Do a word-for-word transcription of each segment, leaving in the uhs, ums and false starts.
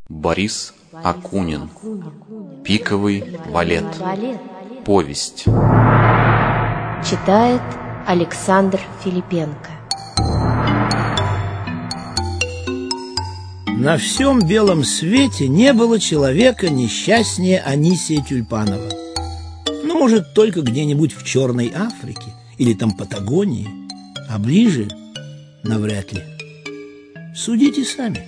Борис Акунин. Пиковый балет. Повесть. Читает Александр Филипенко. На всем белом свете не было человека несчастнее Анисия Тюльпанова. Ну, может, только где-нибудь в Черной Африке или там Патагонии, а ближе навряд ли. Судите сами.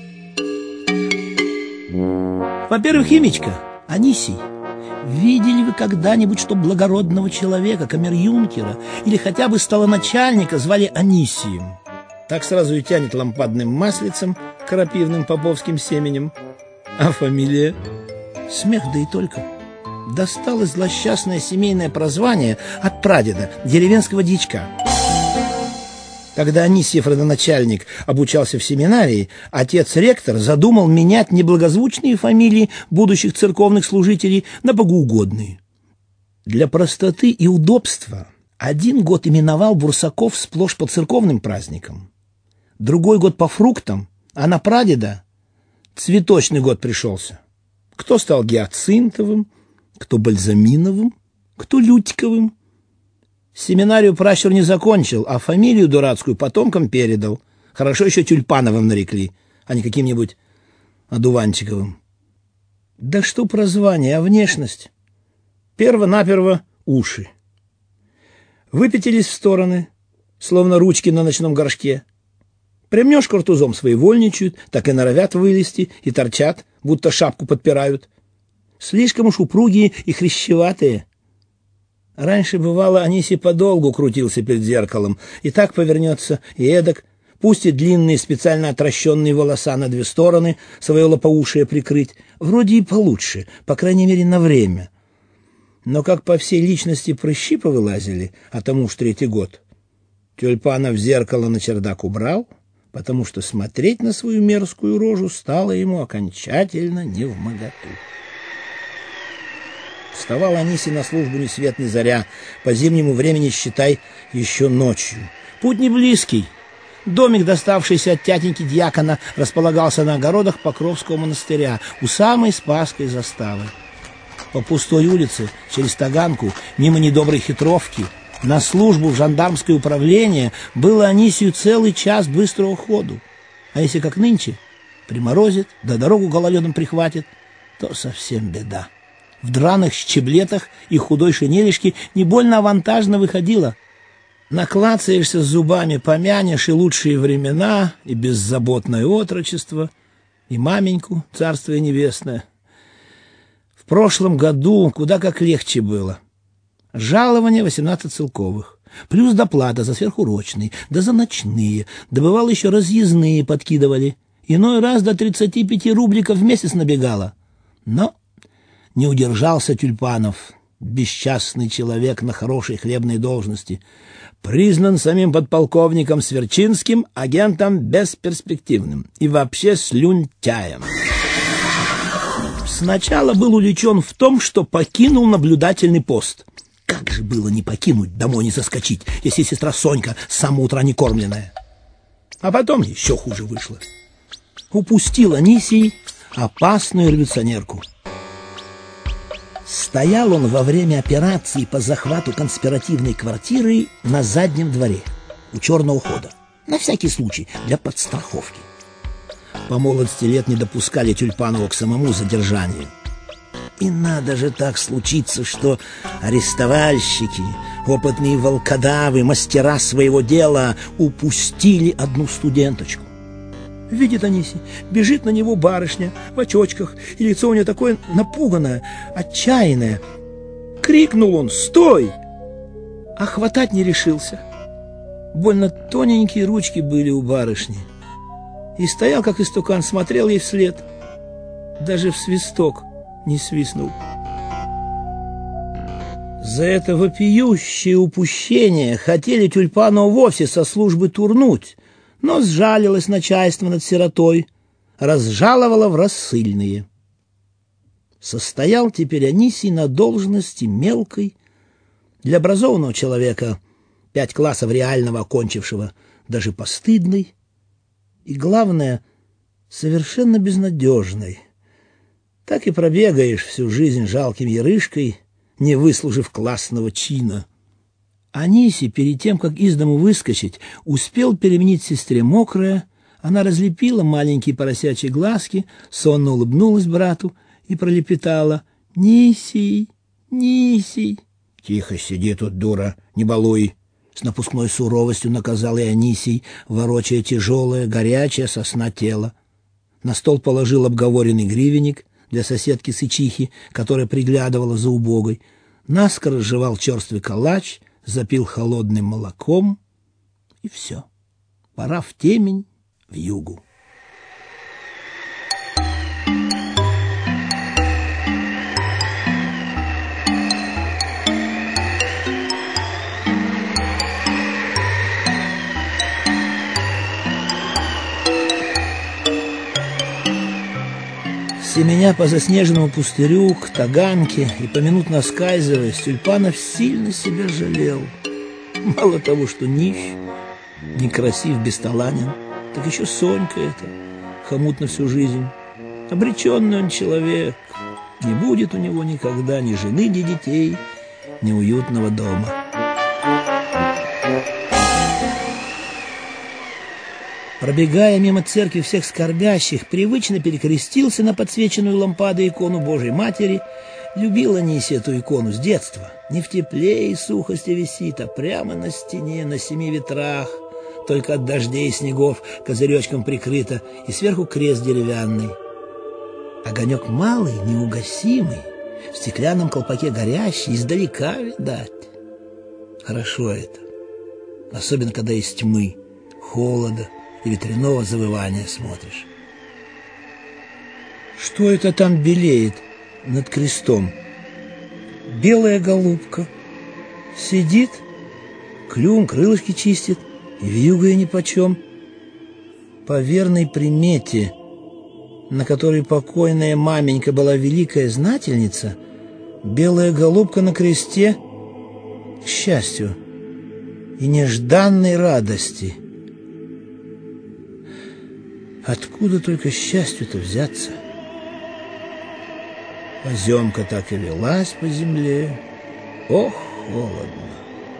Во-первых, химичка, Анисий, видели вы когда-нибудь, что благородного человека, камер-юнкера или хотя бы столоначальника звали Анисием? Так сразу и тянет лампадным маслицем, крапивным поповским семенем. А фамилия? Смех, да и только. Досталось злосчастное семейное прозвание от прадеда, деревенского дьячка. Когда Анисьев родоначальник обучался в семинарии, отец-ректор задумал менять неблагозвучные фамилии будущих церковных служителей на богоугодные. Для простоты и удобства один год именовал Бурсаков сплошь по церковным праздникам, другой год по фруктам, а на прадеда цветочный год пришелся. Кто стал гиацинтовым, кто бальзаминовым, кто лютиковым. Семинарию пращур не закончил, а фамилию дурацкую потомкам передал. Хорошо еще Тюльпановым нарекли, а не каким-нибудь Одуванчиковым. Да что про звание, а внешность? Перво-наперво уши. Выпятились в стороны, словно ручки на ночном горшке. Примнешь картузом своевольничают, так и норовят вылезти и торчат, будто шапку подпирают. Слишком уж упругие и хрящеватые. Раньше, бывало, Анисий подолгу крутился перед зеркалом, и так повернется, и эдак, пустит длинные специально отращенные волоса на две стороны, свое лопоушие прикрыть, вроде и получше, по крайней мере, на время. Но как по всей личности прыщи повылазили, а тому уж третий год, Тюльпанов зеркало на чердак убрал, потому что смотреть на свою мерзкую рожу стало ему окончательно невмоготу. Вставал Анисий на службу ни свет ни заря, по зимнему времени, считай, еще ночью. Путь не близкий. Домик, доставшийся от тятеньки дьякона, располагался на огородах Покровского монастыря, у самой Спасской заставы. По пустой улице, через Таганку, мимо недоброй хитровки, на службу в жандармское управление было Анисию целый час быстрого ходу. А если как нынче, приморозит, да дорогу гололедом прихватит, то совсем беда. В драных щеблетах и худой шинелишке не больно авантажно выходило. Наклацаешься с зубами, помянешь и лучшие времена, и беззаботное отрочество, и маменьку, царствие небесное. В прошлом году куда как легче было. Жалование восемнадцать целковых, плюс доплата за сверхурочные, да за ночные, да бывало еще разъездные подкидывали. Иной раз до тридцати пяти рубликов в месяц набегало. Но не удержался Тюльпанов, бесчастный человек на хорошей хлебной должности, признан самим подполковником Сверчинским агентом бесперспективным и вообще слюнтяем. Сначала был увлечен в том, что покинул наблюдательный пост. Как же было не покинуть, домой не заскочить, если сестра Сонька с самого утра не кормленная? А потом еще хуже вышло. Упустил Анисий опасную революционерку. Стоял он во время операции по захвату конспиративной квартиры на заднем дворе, у черного хода, на всякий случай, для подстраховки. По молодости лет не допускали Тюльпанова к самому задержанию. И надо же так случиться, что арестовальщики, опытные волкодавы, мастера своего дела упустили одну студенточку. Видит Анисий, бежит на него барышня в очочках, и лицо у нее такое напуганное, отчаянное. Крикнул он: «Стой!» А хватать не решился. Больно тоненькие ручки были у барышни. И стоял, как истукан, смотрел ей вслед. Даже в свисток не свистнул. За это вопиющее упущение хотели Тюльпанова вовсе со службы турнуть, но сжалилось начальство над сиротой, разжаловало в рассыльные. Состоял теперь Анисий на должности мелкой, для образованного человека, пять классов реального окончившего, даже постыдной, и, главное, совершенно безнадежной, так и пробегаешь всю жизнь жалким ярышкой, не выслужив классного чина. Анисий, перед тем, как из дому выскочить, успел переменить сестре мокрое. Она разлепила маленькие поросячьи глазки, сонно улыбнулась брату и пролепетала: «Нисий, Нисий!» «Тихо сиди тут, дура, не балуй!» С напускной суровостью наказал и Анисий, ворочая тяжелое, горячее со сна тело. На стол положил обговоренный гривенник для соседки-сычихи, которая приглядывала за убогой, наскоро жевал черствый калач, запил холодным молоком, и все. Пора в темень, в югу. Семеня по заснеженному пустырю к таганке и поминутно оскальзываясь, Тюльпанов сильно себя жалел. Мало того, что нищ, некрасив, бесталанен, так еще Сонька эта, хомут на всю жизнь. Обреченный он человек, не будет у него никогда ни жены, ни детей, ни уютного дома. Пробегая мимо церкви всех скорбящих, привычно перекрестился на подсвеченную лампадой икону Божией Матери. Любил Анисий эту икону с детства. Не в тепле и сухости висит, а прямо на стене, на семи ветрах. Только от дождей и снегов козыречком прикрыта, и сверху крест деревянный. Огонек малый, неугасимый, в стеклянном колпаке горящий, издалека видать. Хорошо это, особенно когда из тьмы, холода и ветряного завывания смотришь. Что это там белеет над крестом? Белая голубка. Сидит, клювом крылышки чистит, и вьюгая нипочем. По верной примете, на которой покойная маменька была великая знательница, белая голубка на кресте к счастью и нежданной радости. Откуда только счастью-то взяться? Поземка так и велась по земле. Ох, холодно.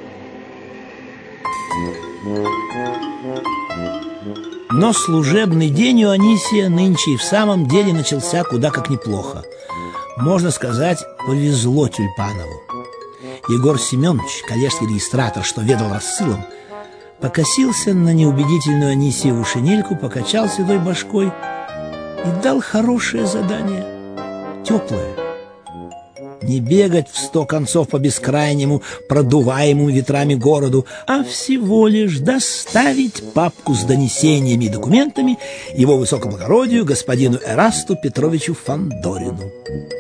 Но служебный день у Анисия нынче и в самом деле начался куда как неплохо. Можно сказать, повезло Тюльпанову. Егор Семенович, коллежский регистратор, что ведал рассылом, покосился на неубедительную Анисиеву шинельку, покачал седой башкой и дал хорошее задание, теплое. Не бегать в сто концов по бескрайнему, продуваемому ветрами городу, а всего лишь доставить папку с донесениями и документами его высокоблагородию господину Эрасту Петровичу Фандорину,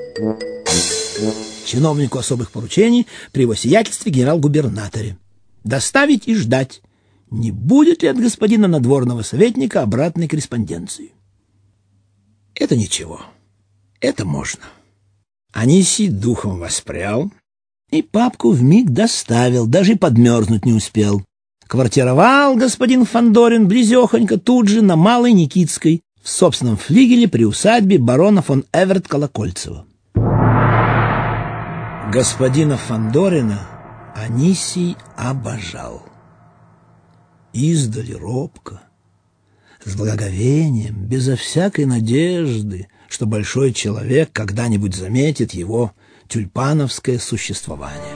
чиновнику особых поручений при его сиятельстве генерал-губернаторе. Доставить и ждать, не будет ли от господина надворного советника обратной корреспонденции. Это ничего, это можно. Анисий духом воспрял и папку вмиг доставил, даже подмерзнуть не успел. Квартировал господин Фандорин близехонько тут же на Малой Никитской, в собственном флигеле при усадьбе барона фон Эверт-Колокольцева. Господина Фандорина Анисий обожал. Издали робко, с благоговением, безо всякой надежды, что большой человек когда-нибудь заметит его тюльпановское существование.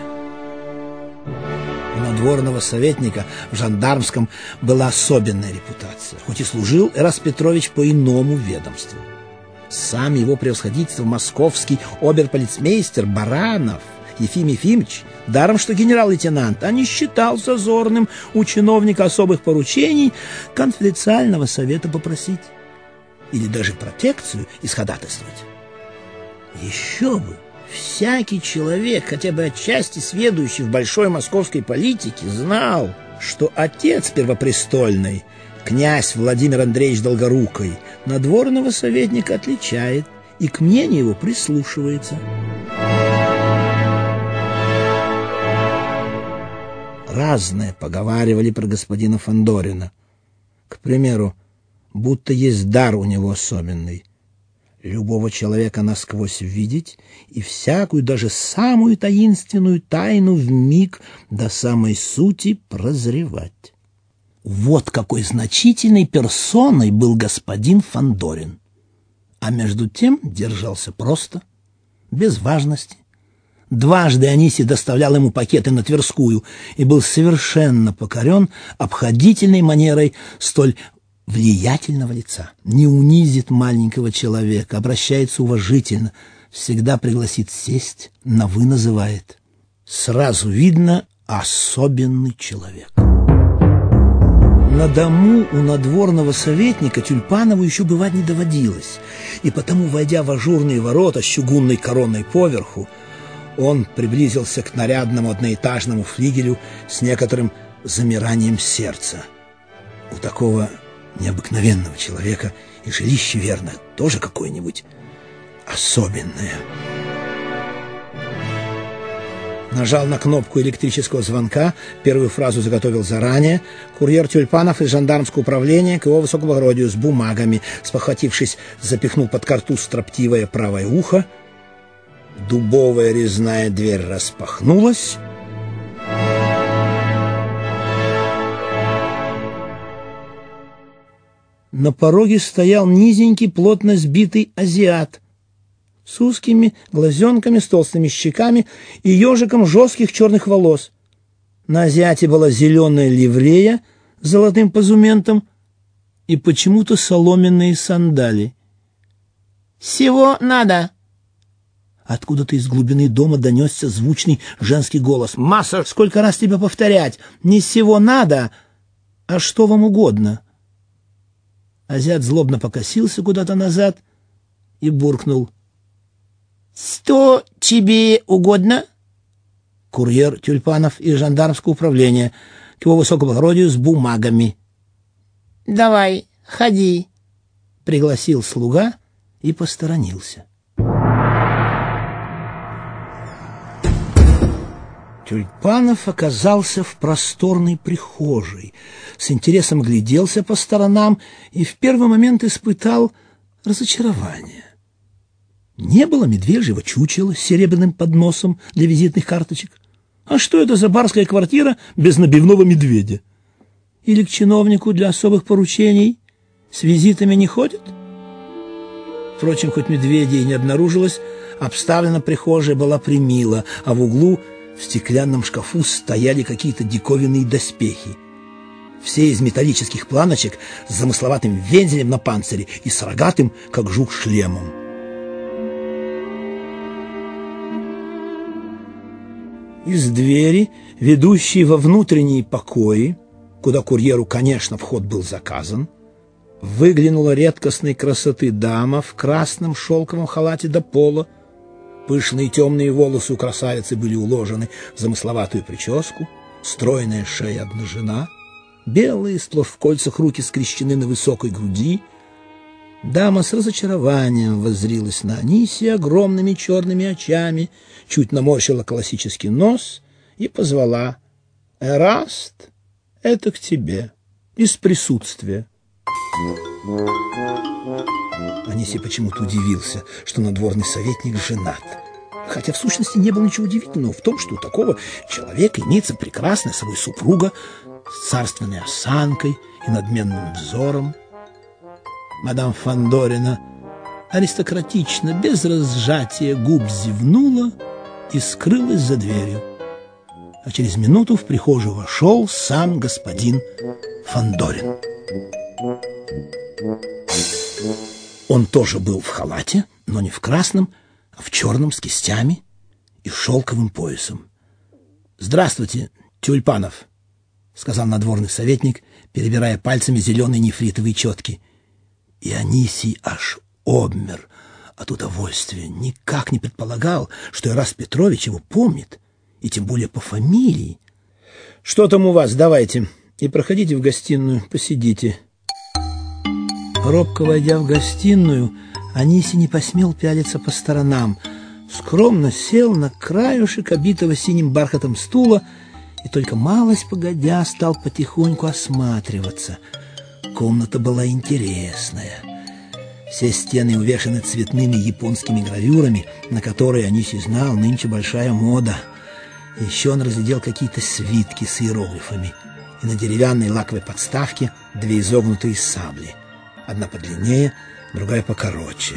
У надворного советника в жандармском была особенная репутация, хоть и служил Эраст Петрович по иному ведомству. Сам его превосходительство московский оберполицмейстер Баранов Ефим Ефимович, даром что генерал-лейтенант, а не считал зазорным у чиновника особых поручений конфиденциального совета попросить или даже протекцию исходатайствовать. Еще бы! Всякий человек, хотя бы отчасти сведущий в большой московской политике, знал, что отец первопрестольный, князь Владимир Андреевич Долгорукий, надворного советника отличает и к мнению его прислушивается. Разное поговаривали про господина Фандорина. К примеру, будто есть дар у него особенный. любого человека насквозь видеть и всякую, даже самую таинственную тайну вмиг до самой сути прозревать. Вот какой значительной персоной был господин Фандорин. А между тем держался просто, без важности. Дважды Анисий доставлял ему пакеты на Тверскую и был совершенно покорен обходительной манерой столь влиятельного лица. Не унизит маленького человека, обращается уважительно, всегда пригласит сесть, на «вы» называет. Сразу видно — особенный человек. На дому у надворного советника Тюльпанову еще бывать не доводилось, и потому, войдя в ажурные ворота с чугунной короной поверху, он приблизился к нарядному одноэтажному флигелю с некоторым замиранием сердца. У такого необыкновенного человека и жилище, верно, тоже какое-нибудь особенное. Нажал на кнопку электрического звонка, первую фразу заготовил заранее. Курьер Тюльпанов из жандармского управления к его высокоблагородию с бумагами. Спохватившись, запихнул под картуз строптивое правое ухо. Дубовая резная дверь распахнулась. На пороге стоял низенький, плотно сбитый азиат с узкими глазенками, с толстыми щеками и ежиком жестких черных волос. На азиате была зеленая ливрея с золотым позументом и почему-то соломенные сандали. «Всего надо!» Откуда-то из глубины дома донесся звучный женский голос. «Масса, сколько раз тебе повторять? Не всего надо, а что вам угодно?» Азиат злобно покосился куда-то назад и буркнул: «Что тебе угодно?» Курьер Тюльпанов из жандармского управления к его высокоблагородию с бумагами. «Давай, ходи», — пригласил слуга и посторонился. Тюльпанов оказался в просторной прихожей, с интересом гляделся по сторонам и в первый момент испытал разочарование. Не было медвежьего чучела с серебряным подносом для визитных карточек. А что это за барская квартира без набивного медведя? Или к чиновнику для особых поручений с визитами не ходят? Впрочем, хоть медведя и не обнаружилось, обставлена прихожая была премило, а в углу в стеклянном шкафу стояли какие-то диковинные доспехи. Все из металлических планочек с замысловатым вензелем на панцире и с рогатым, как жук, шлемом. Из двери, ведущей во внутренние покои, куда курьеру, конечно, вход был заказан, выглянула редкостной красоты дама в красном шелковом халате до пола. Пышные темные волосы у красавицы были уложены в замысловатую прическу, стройная шея обнажена, белые, сплошь в кольцах руки скрещены на высокой груди. Дама с разочарованием воззрилась на Анисия огромными черными очами, чуть наморщила классический нос и позвала: «Эраст, это к тебе, из присутствия». Анисий почему-то удивился, что надворный советник женат. Хотя в сущности не было ничего удивительного в том, что у такого человека имеется прекрасная собой супруга с царственной осанкой и надменным взором. Мадам Фандорина аристократично, без разжатия губ зевнула и скрылась за дверью. А через минуту в прихожую вошел сам господин Фандорин. Он тоже был в халате, но не в красном, а в черном с кистями и шелковым поясом. «Здравствуйте, Тюльпанов», — сказал надворный советник, перебирая пальцами зеленые нефритовые четки. И Анисий аж обмер от удовольствия, никак не предполагал, что Эраст Петрович его помнит, и тем более по фамилии. «Что там у вас? Давайте, и проходите в гостиную, посидите». Робко войдя в гостиную, Анисий не посмел пялиться по сторонам, скромно сел на краюшек обитого синим бархатом стула и только малость погодя стал потихоньку осматриваться. Комната была интересная. Все стены увешаны цветными японскими гравюрами, на которые Анисий знал, нынче большая мода. Еще он разглядел какие-то свитки с иероглифами. И на деревянной лаковой подставке две изогнутые сабли. Одна подлиннее, другая покороче.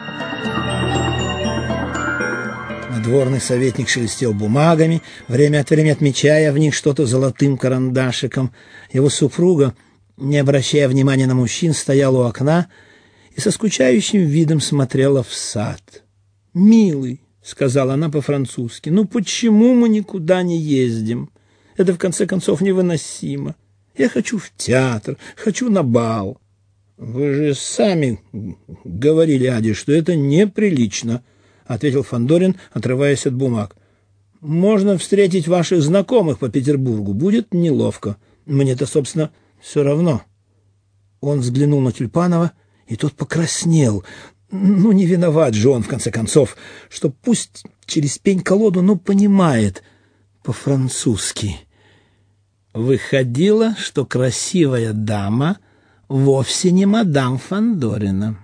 Надворный советник шелестел бумагами, время от времени отмечая в них что-то золотым карандашиком. Его супруга, не обращая внимания на мужчин, стояла у окна и со скучающим видом смотрела в сад. «Милый», — сказала она по-французски, — «ну почему мы никуда не ездим? Это, в конце концов, невыносимо. Я хочу в театр, хочу на бал». «Вы же сами говорили, Аде, что это неприлично», — ответил Фандорин, отрываясь от бумаг. «Можно встретить ваших знакомых по Петербургу. Будет неловко. Мне-то, собственно, все равно». Он взглянул на Тюльпанова, и тот покраснел. Ну, не виноват же он, в конце концов, что пусть через пень-колоду, но понимает по-французски. Выходило, что красивая дама вовсе не мадам Фандорина.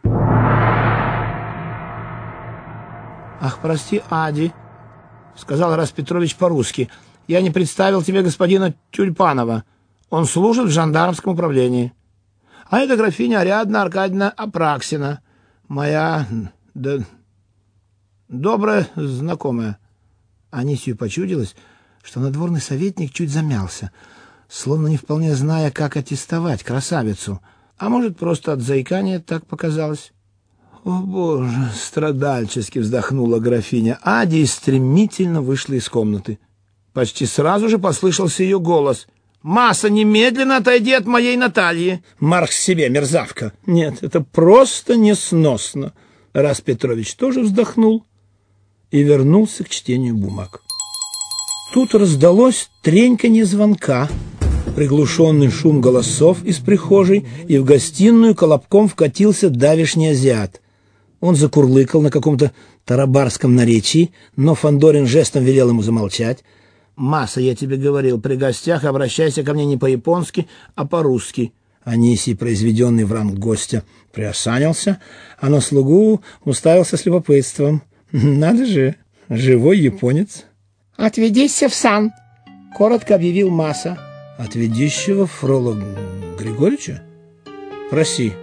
«Ах, прости, Ади», — сказал Рас Петрович по-русски, — «я не представил тебе господина Тюльпанова. Он служит в жандармском управлении. А это графиня Ариадна Аркадьевна Апраксина, моя да, добрая знакомая». Анисию почудилось, что надворный советник чуть замялся, словно не вполне зная, как аттестовать красавицу. А может, просто от заикания так показалось. «О, Боже!» — страдальчески вздохнула графиня Ади и стремительно вышла из комнаты. Почти сразу же послышался ее голос. «Масса, немедленно отойди от моей Натальи!» «Марх себе, мерзавка!» «Нет, это просто несносно!» Рас Петрович тоже вздохнул и вернулся к чтению бумаг. Тут раздалось треньканье звонка, приглушенный шум голосов из прихожей, и в гостиную колобком вкатился давишний азиат. Он закурлыкал на каком-то тарабарском наречии, но Фандорин жестом велел ему замолчать. «Масса, я тебе говорил, при гостях обращайся ко мне не по-японски, а по-русски». Анисий, произведенный в ранг гостя, приосанился, а на слугу уставился с любопытством. «Надо же, живой японец». «Отведись в сан», — коротко объявил Масса. «От ведущего Фрола Григорьевича? Проси».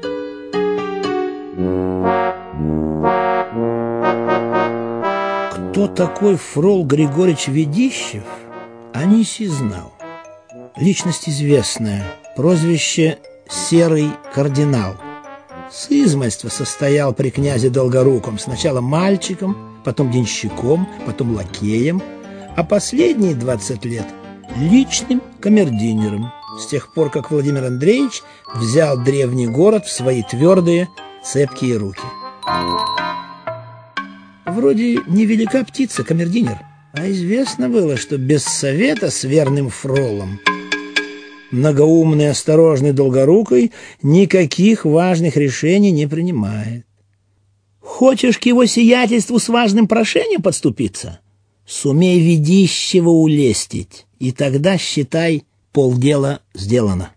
Кто такой Фрол Григорьевич Ведищев, Анисий знал. Личность известная, прозвище «Серый кардинал». С измальства состоял при князе Долгоруком, сначала мальчиком, потом денщиком, потом лакеем, а последние двадцать лет личным камердинером, с тех пор, как Владимир Андреевич взял древний город в свои твердые, цепкие руки. Вроде невелика птица, камердинер, а известно было, что без совета с верным Фролом многоумный, осторожный Долгорукий никаких важных решений не принимает. Хочешь к его сиятельству с важным прошением подступиться? Сумей Ведищева улестить, и тогда, считай, полдела сделано.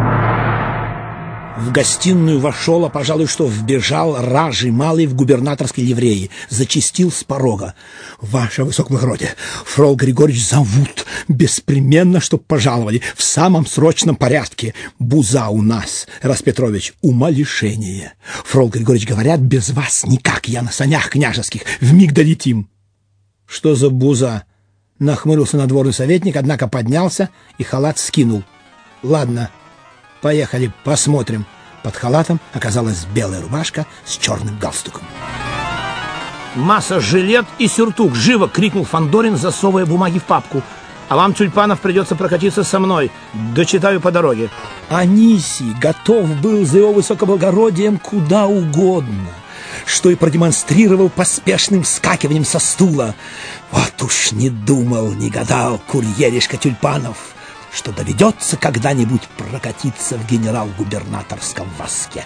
В гостиную вошел, а, пожалуй, что вбежал ражий малый в губернаторской ливреи, зачастил с порога. «Ваше высокоблагородие, Фрол Григорьевич зовут, беспременно, чтоб пожаловали, в самом срочном порядке. Буза у нас, Рас Петрович, умалишение. Фрол Григорьевич, говорят, без вас никак, я на санях княжеских, вмиг долетим». «Что за буза?» — нахмурился надворный советник, однако поднялся и халат скинул. «Ладно, поехали, посмотрим». Под халатом оказалась белая рубашка с черным галстуком. «Масса, жилет и сюртук! Живо!» — крикнул Фандорин, засовывая бумаги в папку. «А вам, Тюльпанов, придется прокатиться со мной. Дочитаю по дороге». Анисий готов был за его высокоблагородием куда угодно, что и продемонстрировал поспешным вскакиванием со стула. Вот уж не думал, не гадал курьеришка Тюльпанов, что доведется когда-нибудь прокатиться в генерал-губернаторском воске.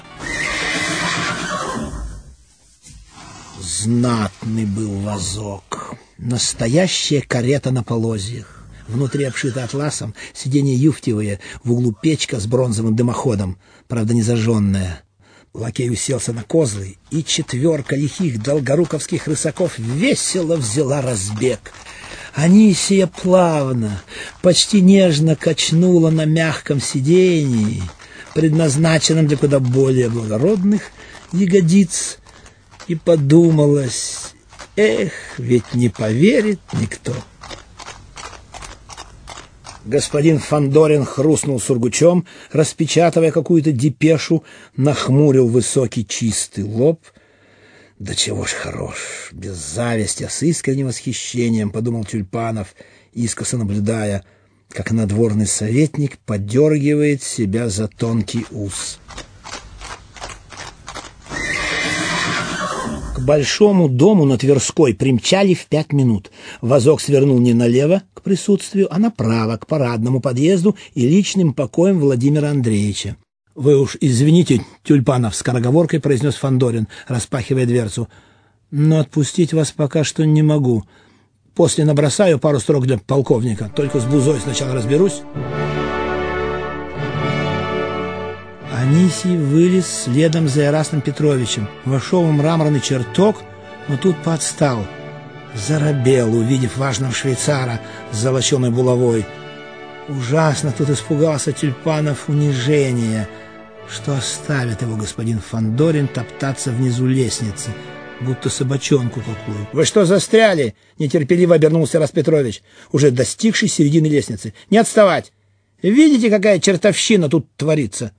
Знатный был возок, настоящая карета на полозьях. Внутри обшито атласом, сиденья юфтевые, в углу печка с бронзовым дымоходом, правда не зажженная. Лакей уселся на козлы, и четверка лихих долгоруковских рысаков весело взяла разбег. Анисия плавно, почти нежно качнула на мягком сидении, предназначенном для куда более благородных ягодиц, и подумалось: эх, ведь не поверит никто. Господин Фандорин хрустнул сургучом, распечатывая какую-то депешу, нахмурил высокий чистый лоб. «Да чего ж хорош, без зависти, а с искренним восхищением», — подумал Тюльпанов, искоса наблюдая, как надворный советник подергивает себя за тонкий ус. К большому дому на Тверской примчали в пять минут. Вазок свернул не налево к присутствию, а направо, к парадному подъезду и личным покоям Владимира Андреевича. «Вы уж извините, Тюльпанов», — скороговоркой произнес Фандорин, распахивая дверцу, «но отпустить вас пока что не могу. После набросаю пару строк для полковника, только с Бузой сначала разберусь». Анисий вылез следом за Эрастом Петровичем, вошел в мраморный чертог, но тут подстал. Заробел, увидев важного швейцара с золоченой булавой. Ужасно тут испугался Тюльпанов унижения, что оставит его господин Фандорин топтаться внизу лестницы, будто собачонку какую. «Вы что застряли?» — нетерпеливо обернулся Эраст Петрович, уже достигший середины лестницы. «Не отставать! Видите, какая чертовщина тут творится?»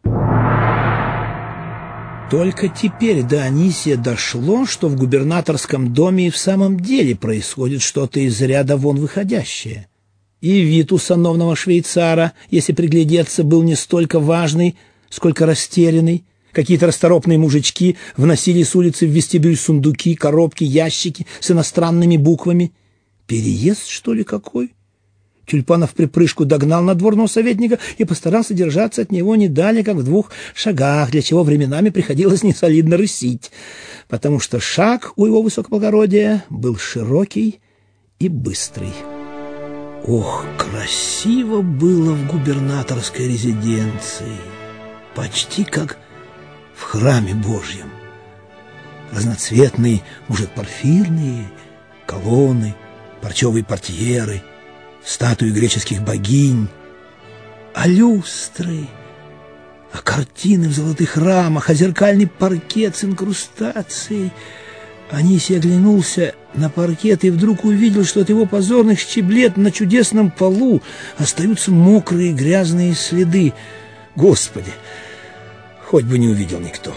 Только теперь до Анисия дошло, что в губернаторском доме и в самом деле происходит что-то из ряда вон выходящее. И вид у сановного швейцара, если приглядеться, был не столько важный, сколько растерянный. Какие-то расторопные мужички вносили с улицы в вестибюль сундуки, коробки, ящики с иностранными буквами. Переезд, что ли, какой? Тюльпанов в припрыжку догнал надворного советника и постарался держаться от него не далее, как в двух шагах, для чего временами приходилось несолидно рысить, потому что шаг у его высокоблагородия был широкий и быстрый. Ох, красиво было в губернаторской резиденции, почти как в храме Божьем. Разноцветные, может, порфирные колонны, парчевые портьеры, статуи греческих богинь, а люстры, а картины в золотых рамах, а зеркальный паркет с инкрустацией. Анисий оглянулся на паркет и вдруг увидел, что от его позорных щеблет на чудесном полу остаются мокрые грязные следы. Господи, хоть бы не увидел никто.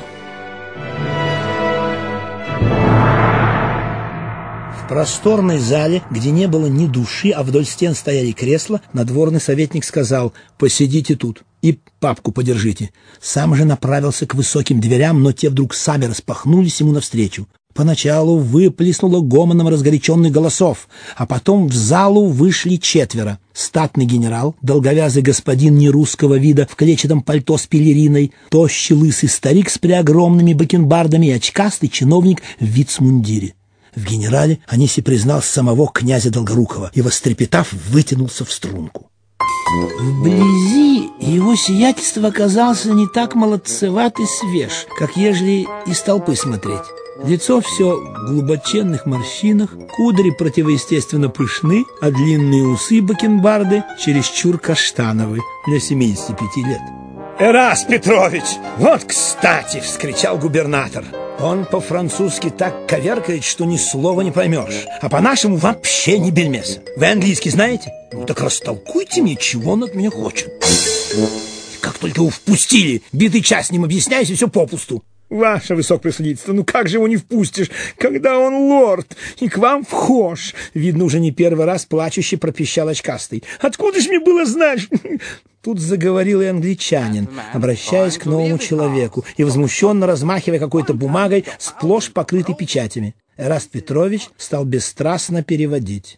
В просторной зале, где не было ни души, а вдоль стен стояли кресла, надворный советник сказал: «Посидите тут и папку подержите». Сам же направился к высоким дверям, но те вдруг сами распахнулись ему навстречу. Поначалу выплеснуло гомоном разгоряченных голосов, а потом в залу вышли четверо. Статный генерал, долговязый господин нерусского вида в клетчатом пальто с пелериной, тощий лысый старик с преогромными бакенбардами и очкастый чиновник в вицмундире. В генерале Анисий признал самого князя Долгорукова и, вострепетав, вытянулся в струнку. Вблизи его сиятельство оказался не так молодцеват и свеж, как ежели из толпы смотреть. Лицо все в глубоченных морщинах, кудри противоестественно пышны, а длинные усы бакенбарды чересчур каштановы для семидесяти пяти лет. «Эраст Петрович, вот кстати!» — вскричал губернатор. Он по-французски так коверкает, что ни слова не поймешь, а по-нашему вообще не бельмеса. Вы английский знаете? Ну так растолкуйте мне, чего он от меня хочет. Как только его впустили, битый час с ним объясняюсь, и все попусту. Ваше высокопревосходительство, ну как же его не впустишь, когда он лорд и к вам вхож? Видно, уже не первый раз плачущий пропищал очкастый. Откуда ж мне было знать? Тут заговорил и англичанин, обращаясь к новому человеку и возмущенно размахивая какой-то бумагой, сплошь покрытой печатями. Эраст Петрович стал бесстрастно переводить.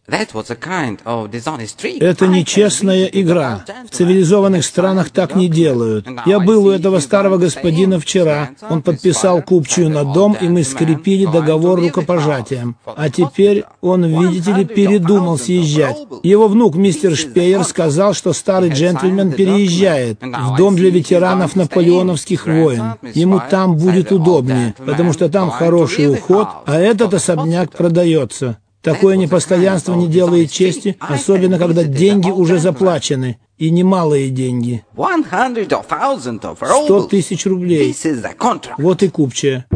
«Это нечестная игра. В цивилизованных странах так не делают. Я был у этого старого господина вчера. Он подписал купчую на дом, и мы скрепили договор рукопожатием. А теперь он, видите ли, передумал съезжать. Его внук, мистер Шпеер, сказал, что старый джентльмен переезжает в дом для ветеранов наполеоновских войн. Ему там будет удобнее, потому что там хороший уход, а этот особняк продается. Такое непостоянство не делает чести, особенно когда деньги уже заплачены. И немалые деньги. Сто тысяч рублей. Вот и купчая.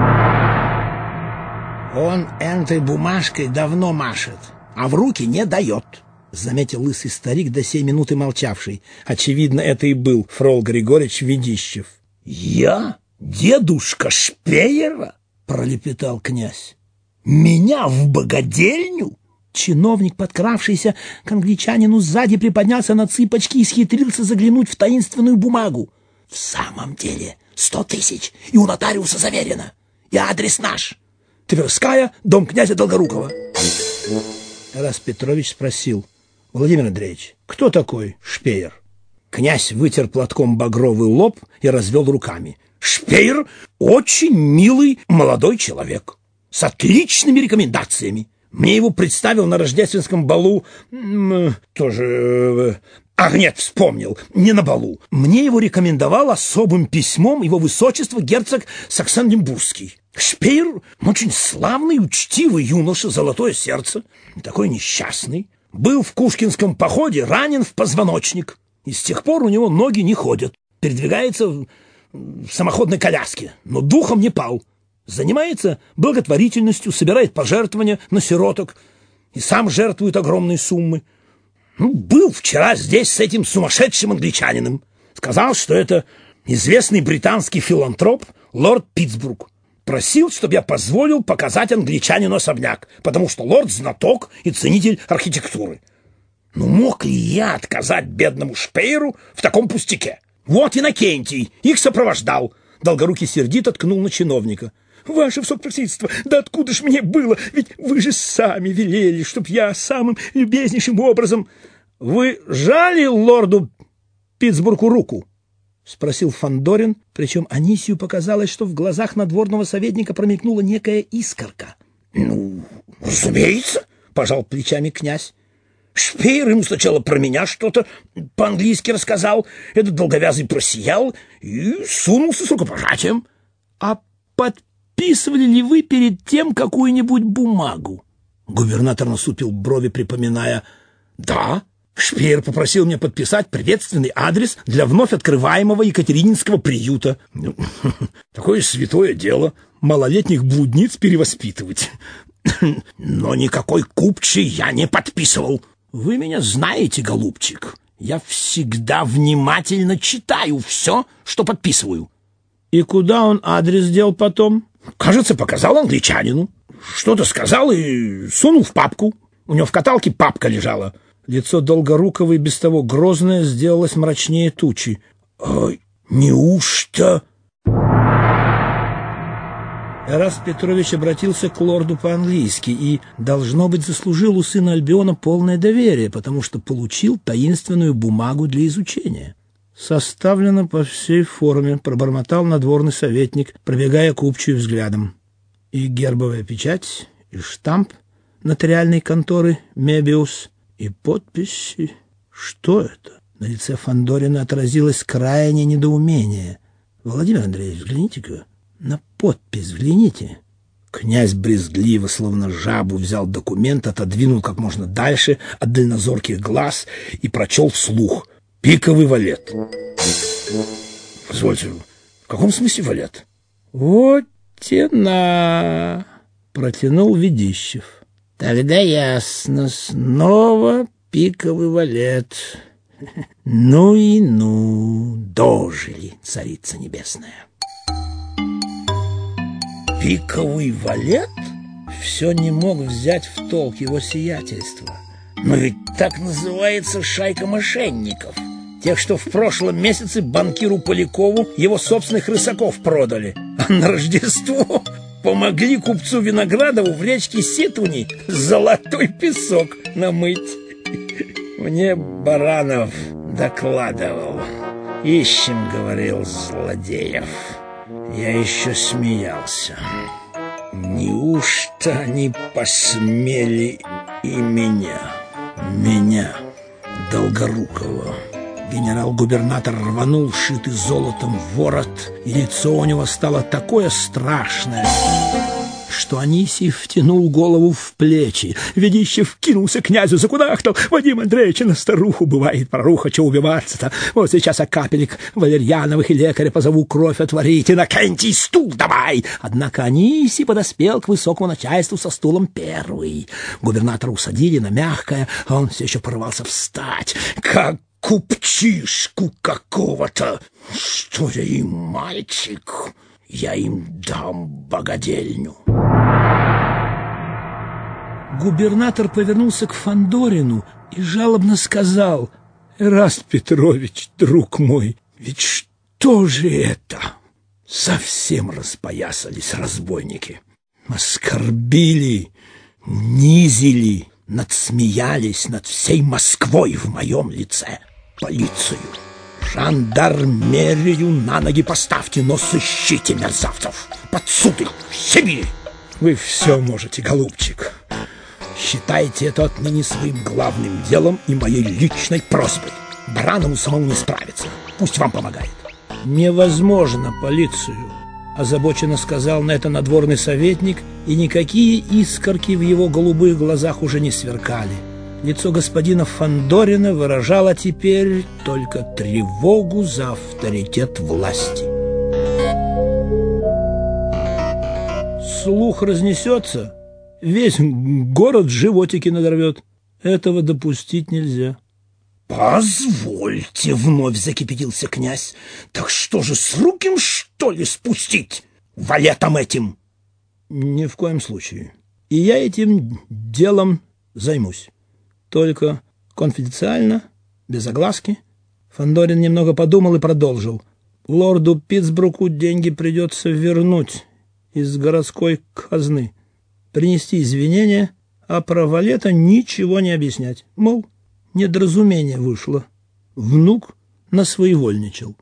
Он этой бумажкой давно машет, а в руки не дает, заметил лысый старик, до сей минуты молчавший. Очевидно, это и был Фрол Григорьевич Ведищев. «Я? Дедушка Шпеера?» — пролепетал князь. «Меня в богадельню?» Чиновник, подкравшийся к англичанину сзади, приподнялся на цыпочки и схитрился заглянуть в таинственную бумагу. «В самом деле сто тысяч, и у нотариуса заверено, и адрес наш. Тверская, дом князя Долгорукова». Тарас Петрович спросил: «Владимир Андреевич, кто такой Шпеер?» Князь вытер платком багровый лоб и развел руками. «Шпеер очень милый молодой человек, с отличными рекомендациями. Мне его представил на рождественском балу, тоже... Ах, нет, вспомнил, не на балу. Мне его рекомендовал особым письмом его высочество герцог Саксен-Димбургский. Шпеер очень славный, учтивый юноша, золотое сердце, такой несчастный. Был в Кушкинском походе ранен в позвоночник, и с тех пор у него ноги не ходят. Передвигается в самоходной коляске, но духом не пал. Занимается благотворительностью, собирает пожертвования на сироток и сам жертвует огромные суммы. Ну, был вчера здесь с этим сумасшедшим англичанином. Сказал, что это известный британский филантроп лорд Питтсбург. Просил, чтобы я позволил показать англичанину особняк, потому что лорд знаток и ценитель архитектуры. Ну, мог ли я отказать бедному Шпееру в таком пустяке? Вот Иннокентий их сопровождал. Долгорукий сердито ткнул на чиновника. «Ваше высокопревосходительство, да откуда ж мне было? Ведь вы же сами велели, чтоб я самым любезнейшим образом...» «Вы жали лорду Питтсбургу руку?» — спросил Фандорин, причем Анисию показалось, что в глазах надворного советника промелькнула некая искорка. «Ну, разумеется», — пожал плечами князь. «Шпеер ему сначала про меня что-то по-английски рассказал, этот долговязый просиял и сунулся с рукопожатием». «А под Подписывали ли вы перед тем какую-нибудь бумагу?» Губернатор насупил брови, припоминая. «Да, Шпеер попросил меня подписать приветственный адрес для вновь открываемого Екатерининского приюта. Такое святое дело — малолетних блудниц перевоспитывать. Но никакой купчей я не подписывал. Вы меня знаете, голубчик. Я всегда внимательно читаю все, что подписываю». «И куда он адрес дел потом?» «Кажется, показал англичанину. Что-то сказал и сунул в папку. У него в каталке папка лежала». Лицо Долгорукова и без того грозное сделалось мрачнее тучи. «А неужто...» Тарас Петрович обратился к лорду по-английски и, должно быть, заслужил у сына Альбиона полное доверие, потому что получил таинственную бумагу для изучения. «Составлено по всей форме», — пробормотал надворный советник, пробегая купчую взглядом. «И гербовая печать, и штамп нотариальной конторы «Мебиус», и подписи. Что это?» На лице Фандорина отразилось крайнее недоумение. «Владимир Андреевич, взгляните-ка, на подпись взгляните». Князь брезгливо, словно жабу, взял документ, отодвинул как можно дальше от дальнозорких глаз и прочел вслух: «Пиковый валет». «Позвольте, в каком смысле валет?» «Вот тена», — протянул Ведищев. «Тогда ясно, снова пиковый валет. Ну и ну, дожили, царица небесная». «Пиковый валет?» Все не мог взять в толк его сиятельство. «Но ведь так называется шайка мошенников. Тех, что в прошлом месяце банкиру Полякову его собственных рысаков продали, а на Рождество помогли купцу Виноградову в речке Ситуни золотой песок намыть. Мне Баранов докладывал. Ищем, говорил, злодеев. Я еще смеялся. Неужто они посмели и меня, меня, Долгорукова, Генерал-губернатор рванул шитый золотом ворот, и лицо у него стало такое страшное, что Анисий втянул голову в плечи. Ведищев кинулся к князю, закудахтал: «Вадим Андреевич, на старуху бывает проруха, че убиваться-то? Вот сейчас а капелек валерьяновых и лекаря позову кровь отварить, Иннокентий, стул давай!» Однако Анисий подоспел к высокому начальству со стулом первый. Губернатора усадили на мягкое, а он все еще порывался встать. «Как купчишку какого-то! Что я им, мальчик? Я им дам богадельню!» Губернатор повернулся к Фандорину и жалобно сказал: «Эраст Петрович, друг мой, ведь что же это? Совсем распоясались разбойники. Оскорбили, унизили, надсмеялись над всей Москвой в моем лице. Полицию, жандармерию на ноги поставьте, но сыщите мерзавцев, под суд их, в Сибирь. Вы все можете, голубчик. Считайте это отныне своим главным делом и моей личной просьбой. Баранову самому не справиться, пусть вам помогает». «Невозможно полицию», — озабоченно сказал на это надворный советник, и никакие искорки в его голубых глазах уже не сверкали. Лицо господина Фандорина выражало теперь только тревогу за авторитет власти. Слух разнесется, весь город животики надорвет. Этого допустить нельзя. «Позвольте», — вновь закипятился князь, «так что же, с рук им, что ли, спустить? Валетом этим?» «Ни в коем случае. И я этим делом займусь. Только конфиденциально, без огласки». Фандорин немного подумал и продолжил: «Лорду Питтсбруку деньги придется вернуть из городской казны, принести извинения, а про Валета ничего не объяснять. Мол, недоразумение вышло. Внук насвоевольничал».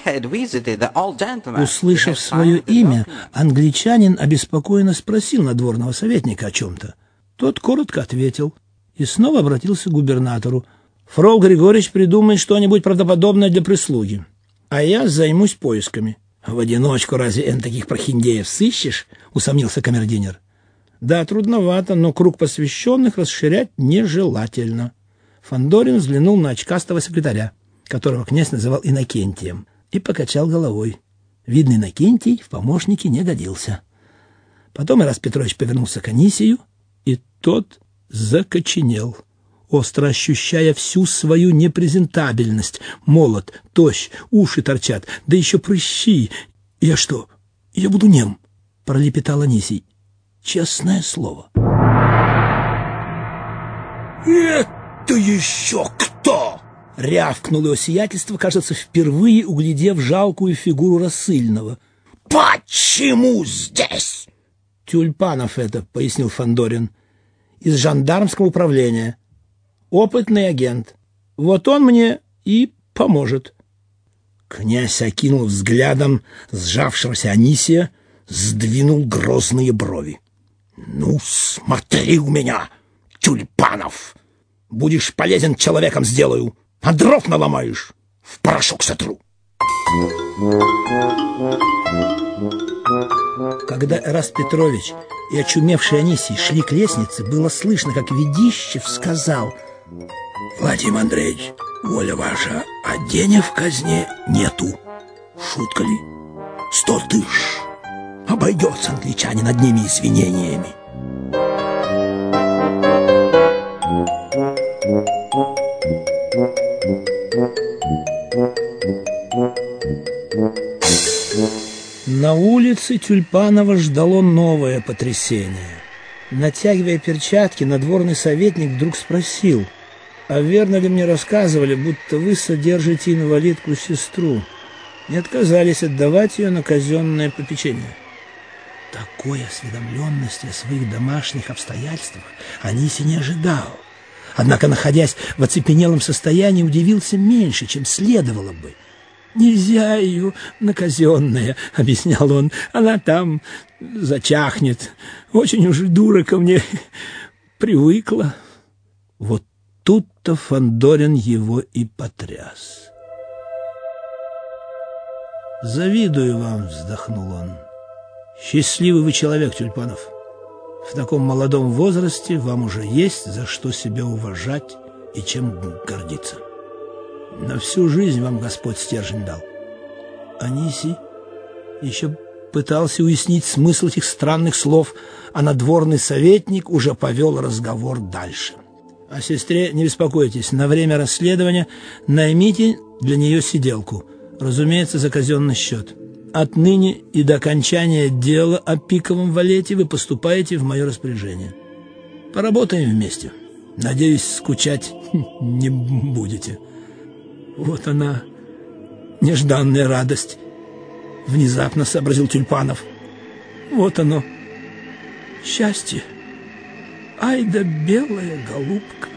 Услышав свое имя, англичанин обеспокоенно спросил надворного советника о чем-то. Тот коротко ответил и снова обратился к губернатору: «Фрол Григорьевич придумает что-нибудь правдоподобное для прислуги, а я займусь поисками». «В одиночку разве эн таких прохиндеев сыщешь?» — усомнился камердинер. «Да, трудновато, но круг посвященных расширять нежелательно». Фандорин взглянул на очкастого секретаря, которого князь называл Иннокентием, и покачал головой. Видно, Иннокентий в помощники не годился. Потом Эраст Петрович повернулся к Анисию, и тот закоченел, остро ощущая всю свою непрезентабельность. Молод, тощ, уши торчат, да еще прыщи. «Я что, я буду нем?» — пролепетал Анисий. «Честное слово». «Это еще кто?» — рявкнуло его сиятельство, кажется, впервые углядев жалкую фигуру рассыльного. «Почему здесь?» «Тюльпанов это», — пояснил Фандорин, — «из жандармского управления. Опытный агент. Вот он мне и поможет». Князь окинул взглядом сжавшегося Анисия, сдвинул грозные брови. «Ну, смотри у меня, Тюльпанов! Будешь полезен человеком, сделаю, а дров наломаешь, в порошок сотру». Когда Эраст Петрович и очумевший Анисий шли к лестнице, было слышно, как Ведищев сказал: «Владимир Андреевич, воля ваша, а денег в казне нету. Шутка ли? Сто тысяч. Обойдется англичанин одними извинениями». На улице Тюльпанова ждало новое потрясение. Натягивая перчатки, надворный советник вдруг спросил: «А верно ли мне рассказывали, будто вы содержите инвалидку-сестру? Не отказались отдавать ее на казенное попечение?» Такой осведомленности о своих домашних обстоятельствах Анисий не ожидал. Однако, находясь в оцепенелом состоянии, удивился меньше, чем следовало бы. «Нельзя ее на казенное», — объяснял он. «Она там зачахнет. Очень уж дура ко мне привыкла». Вот тут-то Фандорин его и потряс. «Завидую вам», — вздохнул он. «Счастливый вы человек, Тюльпанов. В таком молодом возрасте вам уже есть за что себя уважать и чем гордиться. На всю жизнь вам Господь стержень дал». Анисий еще пытался уяснить смысл этих странных слов, а надворный советник уже повел разговор дальше. «О сестре не беспокойтесь. На время расследования наймите для нее сиделку, разумеется, за казенный счет. Отныне и до окончания дела о пиковом валете вы поступаете в мое распоряжение. Поработаем вместе. Надеюсь, скучать не будете». Вот она, нежданная радость, внезапно сообразил Тюльпанов. Вот оно, счастье. Ай да белая голубка.